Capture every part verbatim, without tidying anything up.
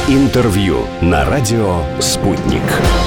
Интервью на радио «Спутник».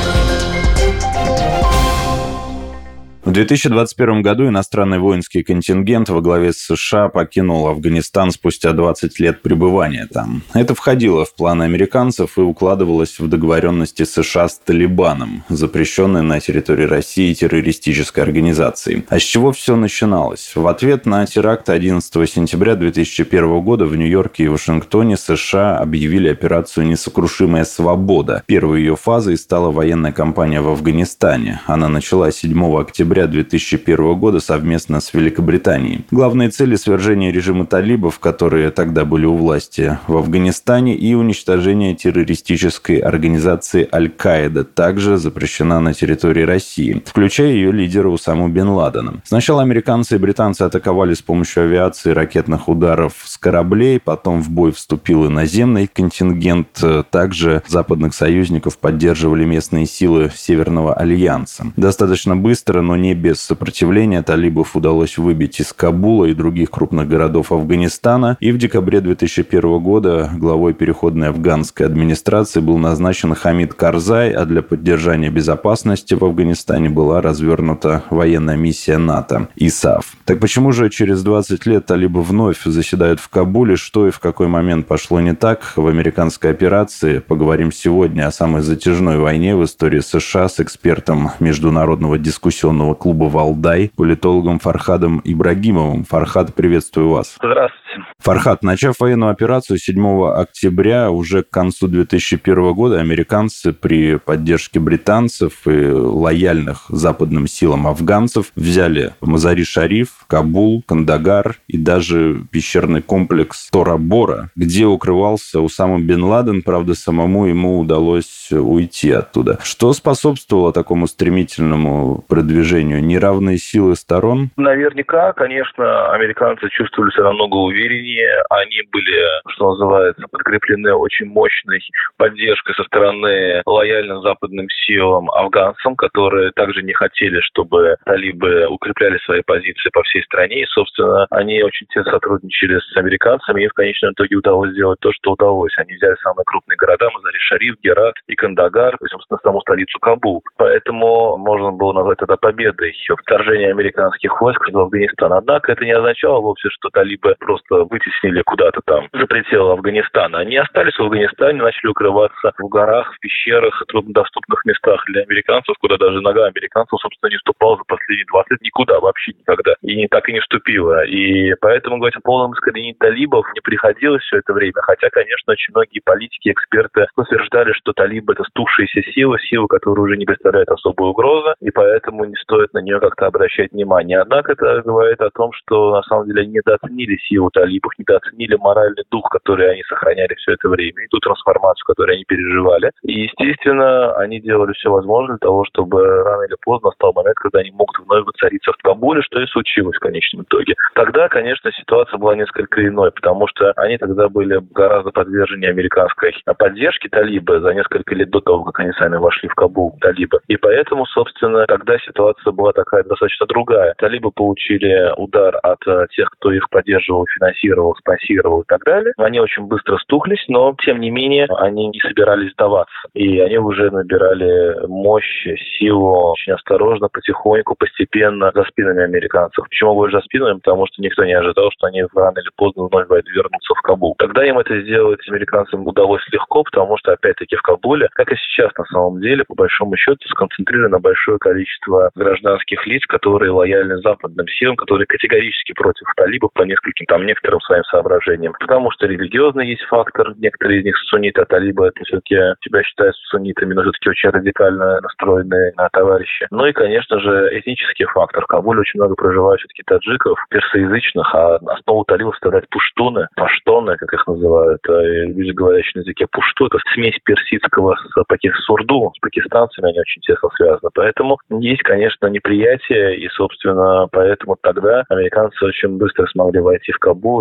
В две тысячи двадцать первом году иностранный воинский контингент во главе с США покинул Афганистан спустя двадцать лет пребывания там. Это входило в планы американцев и укладывалось в договоренности США с Талибаном, запрещенной на территории России террористической организацией. А с чего все начиналось? В ответ на теракты одиннадцатого сентября две тысячи первого года в Нью-Йорке и Вашингтоне США объявили операцию «Несокрушимая свобода». Первой ее фазой стала военная кампания в Афганистане. Она началась седьмого октября две тысячи первого года совместно с Великобританией. Главные цели — свержения режима талибов, которые тогда были у власти в Афганистане, и уничтожение террористической организации Аль-Каида, также запрещена на территории России, включая ее лидера Усаму бен Ладена. Сначала американцы и британцы атаковали с помощью авиации и ракетных ударов с кораблей, потом в бой вступил и наземный контингент. Также западных союзников поддерживали местные силы Северного альянса. Достаточно быстро, но не без сопротивления, талибов удалось выбить из Кабула и других крупных городов Афганистана, и в декабре две тысячи первого года главой переходной афганской администрации был назначен Хамид Карзай, а для поддержания безопасности в Афганистане была развернута военная миссия НАТО ИСАФ. Так почему же через двадцать лет талибы вновь заседают в Кабуле? Что и в какой момент пошло не так в американской операции? Поговорим сегодня о самой затяжной войне в истории США с экспертом международного дискуссионного клуба «Валдай», политологом Фархадом Ибрагимовым. Фархад, приветствую вас. Здравствуйте. Фархад, начав военную операцию седьмого октября, уже к концу две тысячи первого года американцы при поддержке британцев и лояльных западным силам афганцев взяли Мазари-Шариф, Кабул, Кандагар и даже пещерный комплекс Тора-Бора, где укрывался Усама бен Ладен. Правда, самому ему удалось уйти оттуда. Что способствовало такому стремительному продвижению? Неравные силы сторон? Наверняка, конечно, американцы чувствовали себя намного увереннее. Они были, что называется, подкреплены очень мощной поддержкой со стороны лояльным западным силам афганцам, которые также не хотели, чтобы талибы укрепляли свои позиции по всей стране. И, собственно, они очень тесно сотрудничали с американцами, и в конечном итоге удалось сделать то, что удалось. Они взяли самые крупные города: Мазари-Шариф, Герат и Кандагар, и, собственно, саму столицу Кабул. Поэтому можно было назвать это победой вторжения американских войск в Афганистан. Однако это не означало вовсе, что талибы просто вытеснили куда-то там за пределы Афганистана. Они остались в Афганистане, начали укрываться в горах, в пещерах, труднодоступных местах для американцев, куда даже нога американцев, собственно, не ступала за последние двадцать лет никуда, вообще никогда. И не так и не вступила. И поэтому говорить о полном искоренении талибов не приходилось все это время. Хотя, конечно, очень многие политики, эксперты утверждали, что талибы — это стухшиеся силы, силы, которые уже не представляют особой угрозы, и поэтому не стоит на нее как-то обращать внимание. Однако это говорит о том, что на самом деле недооценили силу талибов, недооценили моральный дух, который они сохраняли все это время, и ту трансформацию, которую они переживали. И, естественно, они делали все возможное для того, чтобы рано или поздно настал момент, когда они могут вновь воцариться в Кабуле, что и случилось в конечном итоге. Тогда, конечно, ситуация была несколько иной, потому что они тогда были гораздо подвержены американской поддержке талибы за несколько лет до того, как они сами вошли в Кабул, талибы. И поэтому, собственно, тогда ситуация была такая достаточно другая. Талибы получили удар от тех, кто их поддерживал, финансировал, спонсировал и так далее. Они очень быстро стухлись, но, тем не менее, они не собирались сдаваться. И они уже набирали мощь, силу очень осторожно, потихоньку, постепенно за спинами американцев. Почему говорю за спинами? Потому что никто не ожидал, что они рано или поздно вновь вернутся в Кабул. Тогда им это сделать американцам удалось легко, потому что, опять-таки, в Кабуле, как и сейчас на самом деле, по большому счету, сконцентрировано большое количество гражданских лиц, которые лояльны западным силам, которые категорически против талибов по нескольким, там, некоторым своим соображениям. Потому что религиозный есть фактор, некоторые из них сунниты, а талибы это все-таки себя считают суннитами, но все-таки очень радикально настроенные на товарищи. Ну и, конечно же, этнический фактор. В Кабуле очень много проживает все-таки таджиков, персоязычных, а основу талибов составляют пуштуны, паштоны, как их называют, люди, говорящие на языке пушту. Это смесь персидского с, паки... с урду, с пакистанцами, они очень тесно связаны. Поэтому есть, конечно, неприятие, и, собственно, поэтому тогда американцы очень быстро смогли войти в Кабул и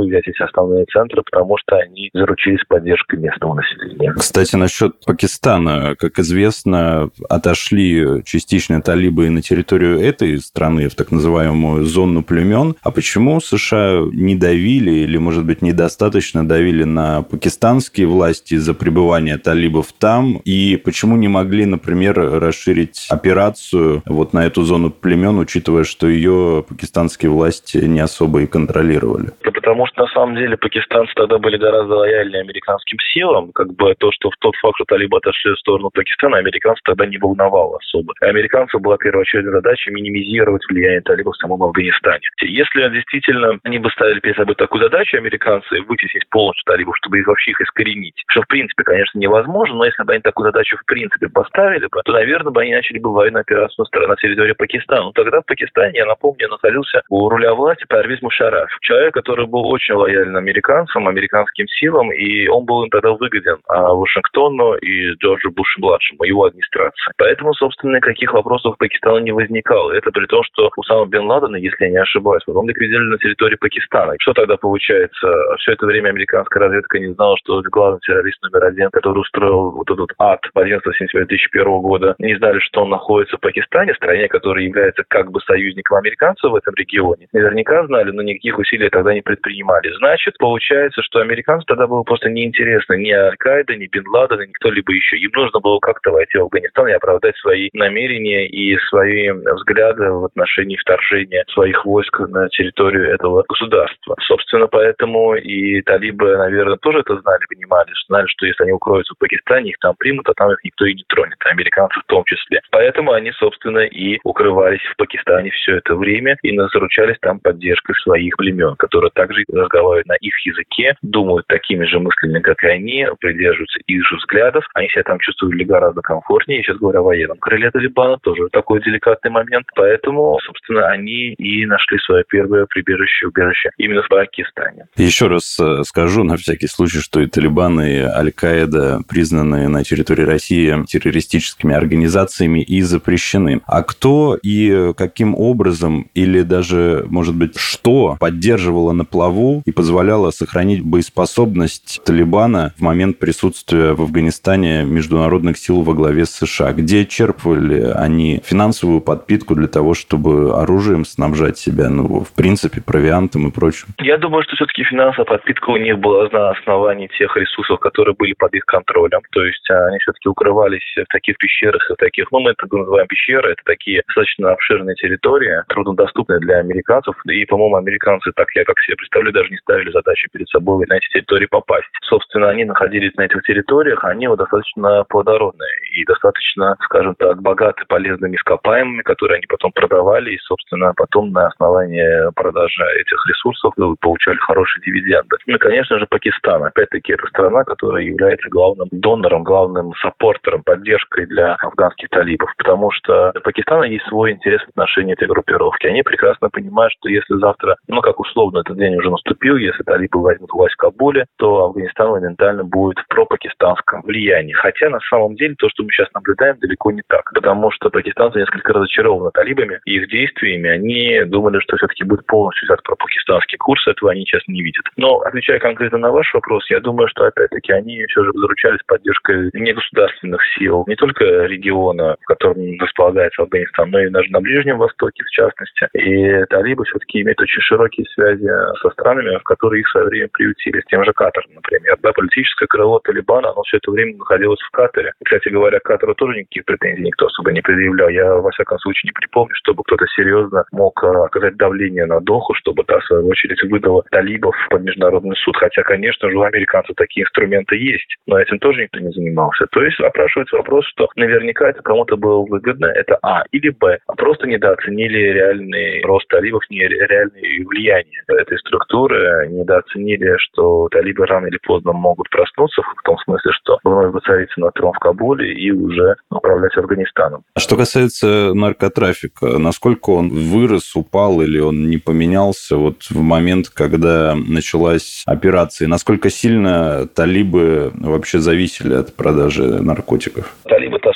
взять эти основные центры, потому что они заручились поддержкой местного населения. Кстати, насчет Пакистана. Как известно, отошли частично талибы и на территорию этой страны, в так называемую зону племен. А почему США не давили или, может быть, недостаточно давили на пакистанские власти из-за пребывания талибов там? И почему не могли, например, расширить операцию вот на эту зону племен, учитывая, что ее пакистанские власти не особо и контролировали? Потому что, на самом деле, пакистанцы тогда были гораздо лояльнее американским силам. Как бы то, что в тот факт, что талибы отошли в сторону Пакистана, американцев тогда не волновало особо. Американцев была первоочередная задача минимизировать влияние талибов в самом Афганистане. Если действительно они бы ставили перед собой такую задачу, американцы, вытеснить полностью талибов, чтобы их вообще их искоренить, что, в принципе, конечно, невозможно, но если бы они такую задачу, в принципе, поставили бы, то, наверное, бы они начали бы военную операцию на территории Пакистана. Но тогда в Пакистане, я напомню, находился у руля власти Парвиз Мушарраф, человек, который был очень лоялен американцам, американским силам, и он был им тогда выгоден а Вашингтону и Джорджу Бушу-младшему, его администрации. Поэтому, собственно, никаких вопросов в Пакистане не возникало. Это при том, что Усама бен Ладена, если я не ошибаюсь, потом ликвидировали на территории Пакистана. Что тогда получается? Все это время американская разведка не знала, что главный террорист номер один, который устроил вот этот ад одиннадцатого сентября две тысячи первого года, не знали, что он находится в Пакистане, стране, которая является как бы союзником американцев в этом регионе. Наверняка знали, но никаких усилий тогда не предпринимали. Значит, получается, что американцам тогда было просто неинтересно ни Аль-Каида, ни Бен Ладен, ни кто-либо еще. Им нужно было как-то войти в Афганистан и оправдать свои намерения и свои взгляды в отношении вторжения своих войск на территорию этого государства. Собственно, поэтому и талибы, наверное, тоже это знали, понимали, знали, что если они укроются в Пакистане, их там примут, а там их никто и не тронет, американцы в том числе. Поэтому они, собственно, и укрывались в Пакистане все это время и заручались там поддержкой своих племен, которые также разговаривают на их языке, думают такими же мыслями, как и они, придерживаются их же взглядов. Они себя там чувствовали гораздо комфортнее. Сейчас говоря о военном крыле Талибана, тоже такой деликатный момент. Поэтому, собственно, они и нашли свое первое прибежище, убежище именно в Пакистане. Еще раз скажу на всякий случай, что и Талибан, и Аль-Каида признаны на территории России террористическими организациями и запрещены. А кто и каким образом, или даже, может быть, что поддерживало на плаву и позволяло сохранить боеспособность Талибана в момент присутствия в Афганистане международных сил во главе с США? Где черпали они финансовую подпитку для того, чтобы оружием снабжать себя, ну, в принципе, провиантом и прочим? Я думаю, что все-таки финансовая подпитка у них была на основании тех ресурсов, которые были под их контролем. То есть они все-таки укрывались в таких пещерах, в таких, ну, мы это называем пещеры, это такие достаточно обширные территории, труднодоступные для американцев. И, по-моему, американцы, так я как себе представляю, даже не ставили задачу перед собой на эти территории попасть. Собственно, они находились на этих территориях, они вот достаточно плодородные и достаточно, скажем так, богаты полезными ископаемыми, которые они потом продавали, и, собственно, потом на основании продажи этих ресурсов получали хорошие дивиденды. Ну и, конечно же, Пакистан. Опять-таки, это страна, которая является главным донором, главным саппортером, поддержкой для афганских талибов, потому что у Пакистана есть свой интерес в отношении этой группировки. Они прекрасно понимают, что если завтра, ну, как условно, этот день уже наступил, если талибы возьмут власть в Кабуле, то Афганистан моментально будет в пропакистанском влиянии. Хотя, на самом деле, то, что мы сейчас наблюдаем, далеко не так, потому что пакистанцы несколько разочарованы талибами и их действиями. Они думали, что все-таки будет полностью взят пропакистанский курс, этого они сейчас не видят. Но, отвечая конкретно на ваш вопрос, я думаю, что, опять-таки, они все же заручались поддержкой негосударственных сил, не только региона, в котором располагается Афганистан, но и даже на Ближнем Востоке, в частности. И талибы все-таки имеют очень широкие связи со странами, в которые их в свое время приютили, с тем же Катаром, например. Да, политическое крыло Талибана, оно все это время находилось в Катаре. Кстати говоря, к Катару тоже никаких претензий никто особо не предъявлял. Я, во всяком случае, не припомню, чтобы кто-то серьезно мог оказать давление на Доху, чтобы та, в свою очередь, выдала талибов под международный суд. Хотя, конечно же, у американцев такие инструменты есть, но этим тоже никто не занимался. То есть опрашивается вопрос, что наверняка это кому-то было выгодно, это А, или Б. Просто недооценили реальный рост талибов, не реальное влияние этой структуры, недооценили, что талибы рано или поздно могут проснуться, в том смысле, что вновь воцариться на трон в Кабуле и уже управлять Афганистаном. А что касается наркотрафика, насколько он вырос, упал или он не поменялся вот в момент, когда началась операция? Насколько сильно талибы вообще зависели от продажи наркотиков? Талибы-то особо так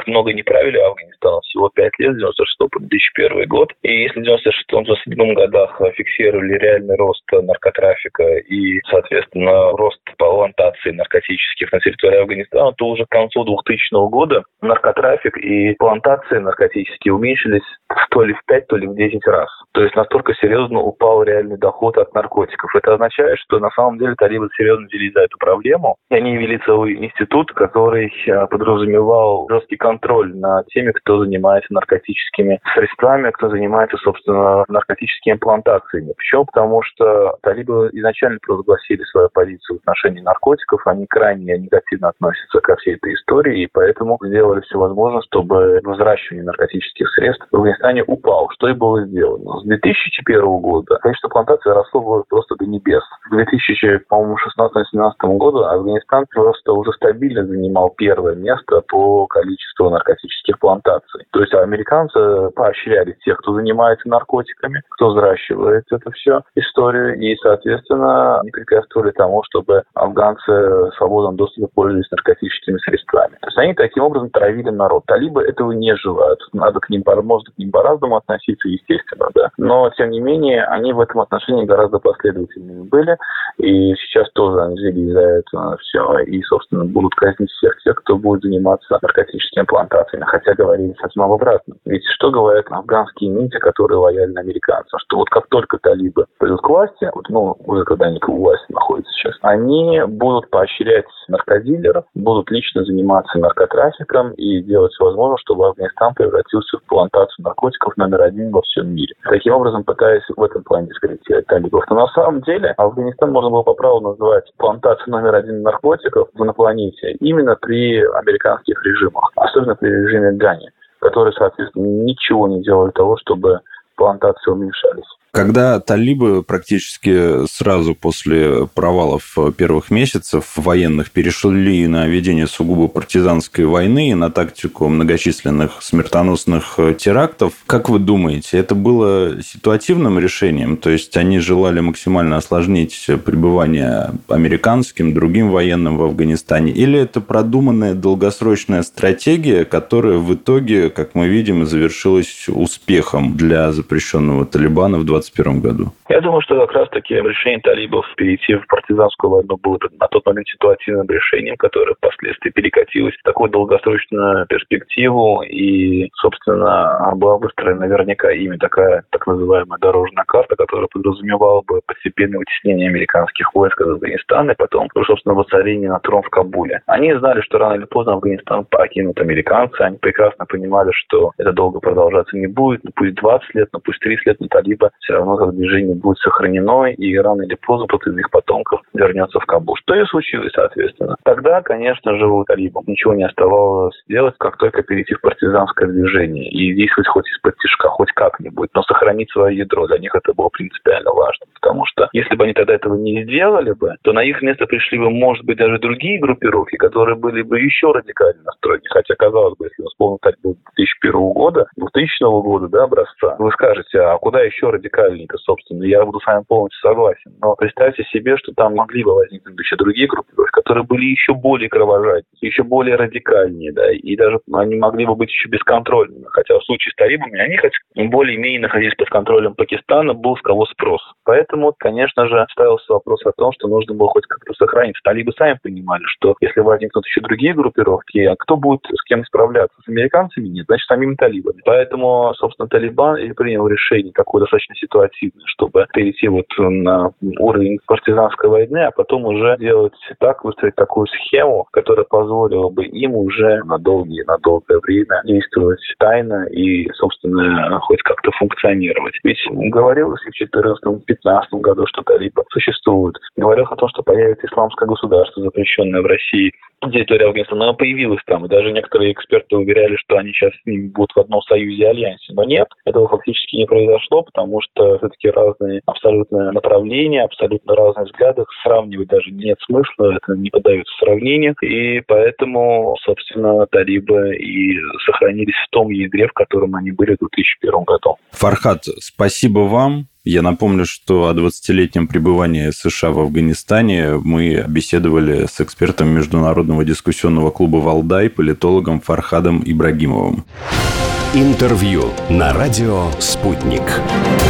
много не правили Афганистаном, всего пять лет, с девяносто шестого по две тысячи первый год. И если в девяносто шестом — девяносто седьмом годах фиксировали реальный рост наркотрафика и, соответственно, рост плантаций наркотических на территории Афганистана, то уже к концу двухтысячного года наркотрафик и плантации наркотические уменьшились то ли в пять, то ли в десять раз. То есть настолько серьезно упал реальный доход от наркотиков. Это означает, что на самом деле талибы серьезно взялись за эту проблему. И они ввели целый институт, который подразумевал жесткий контроль над теми, кто занимается наркотическими средствами, кто занимается, собственно, наркотическими плантациями. Почему? Потому что талибы изначально провозгласили свою позицию в отношении наркотиков. Они крайне негативно относятся ко всей этой истории, и поэтому сделали все возможное, чтобы взращивание наркотических средств в Афганистане упал, что и было сделано. С две тысячи первого года количество плантаций росло просто до небес. В две тысячи шестнадцатом-семнадцатом году Афганистан просто уже стабильно занимал первое место по количеству наркотических плантаций. То есть американцы поощряли тех, кто занимается наркотиками, кто взращивает это все историю, и, соответственно, не препятствовали тому, чтобы афганцы в свободном доступе пользовались наркотическими средствами. То есть они таким образом травили народ. Талибы этого не желают. Надо к ним, можно к ним по-разному относиться, естественно, да. Но, тем не менее, они в этом отношении гораздо последовательными были, и сейчас тоже они взялись за это все, и, собственно, будут казнить всех тех, кто будет заниматься наркотическими плантациями, хотя говорили совсем об обратном. Ведь что говорят афганские ниндзя, которые лояльны американцам, что вот как только талибы придут к власти, вот, ну, уже когда они к власти находятся сейчас, они будут поощрять наркодилеров, будут лично заниматься наркотрафиком и делать все возможное, чтобы Афганистан превратился в плантацию наркотиков номер один во всем мире. Таким образом, пытаясь в этом плане дискредитировать талибов. Но на самом деле Афганистан можно было по праву называть плантацией номер один наркотиков на планете именно при американских режимах, особенно при режиме Гани, которые, соответственно, ничего не делали для того, чтобы плантации уменьшались. Когда талибы практически сразу после провалов первых месяцев военных перешли на ведение сугубо партизанской войны и на тактику многочисленных смертоносных терактов, как вы думаете, это было ситуативным решением? То есть они желали максимально осложнить пребывание американским, другим военным в Афганистане? Или это продуманная долгосрочная стратегия, которая в итоге, как мы видим, завершилась успехом для запрещенного Талибана в двадцать первом году? Я думаю, что как раз-таки решение талибов перейти в партизанскую войну было на тот момент ситуативным решением, которое впоследствии перекатилось в такую долгосрочную перспективу, и, собственно, была выстроена наверняка ими такая так называемая дорожная карта, которая подразумевала бы постепенное вытеснение американских войск из Афганистана и потом, собственно, воцарение на трон в Кабуле. Они знали, что рано или поздно Афганистан покинут американцы, они прекрасно понимали, что это долго продолжаться не будет, ну, пусть двадцать лет, но пусть тридцать лет, но талибы все равно это движение будет сохранено, и рано или поздно кто-то из их потомков вернется в Кабул. Что и случилось, соответственно. Тогда, конечно же, у талибов ничего не оставалось делать, как только перейти в партизанское движение и действовать хоть из-под тишка, хоть как-нибудь, но сохранить свое ядро. Для них это было принципиально важно, потому что если бы они тогда этого не сделали бы, то на их место пришли бы, может быть, даже другие группировки, которые были бы еще радикально настроены. Хотя, казалось бы, если вы вспомните талибов две тысячи первого года, двухтысячного года, да, образца, вы скажете, а куда еще радикальнее-то, собственно? Я буду с вами полностью согласен. Но представьте себе, что там могли бы возникнуть еще другие группировки, которые были еще более кровожаднее, еще более радикальнее, да, и даже они могли бы быть еще бесконтрольными. Хотя в случае с талибами они хоть более-менее находились под контролем Пакистана, был с кого спрос. Поэтому, конечно же, ставился вопрос о том, что нужно было хоть как-то сохраниться. Талибы сами понимали, что если возникнут еще другие группировки, а кто будет с кем справляться? С американцами? Нет, значит, самими талибами. Поэтому, собственно, Талибан и принял решение такое достаточно ситуативное, чтобы перейти вот на уровень партизанской войны, а потом уже делать так, выстроить такую схему, которая позволила бы им уже на долгие, на долгое время действовать тайно и, собственно, хоть как-то функционировать. Ведь говорилось и в четырнадцатом-пятнадцатом году, что талибы существуют. Говорилось о том, что появится исламское государство, запрещенное в России, территория Афганистана, она появилась там, и даже некоторые эксперты уверяли, что они сейчас с ними будут в одном союзе и альянсе. Но нет, этого фактически не произошло, потому что все-таки разные абсолютно направления, абсолютно разные взгляды, сравнивать даже нет смысла, это не поддается сравнению, и поэтому, собственно, талибы и сохранились в том ядре, в котором они были в две тысячи первом году. Фархад, спасибо вам. Я напомню, что о двадцатилетнем пребывании США в Афганистане мы беседовали с экспертом Международного дискуссионного клуба «Валдай», политологом Фархадом Ибрагимовым. Интервью на радио «Спутник».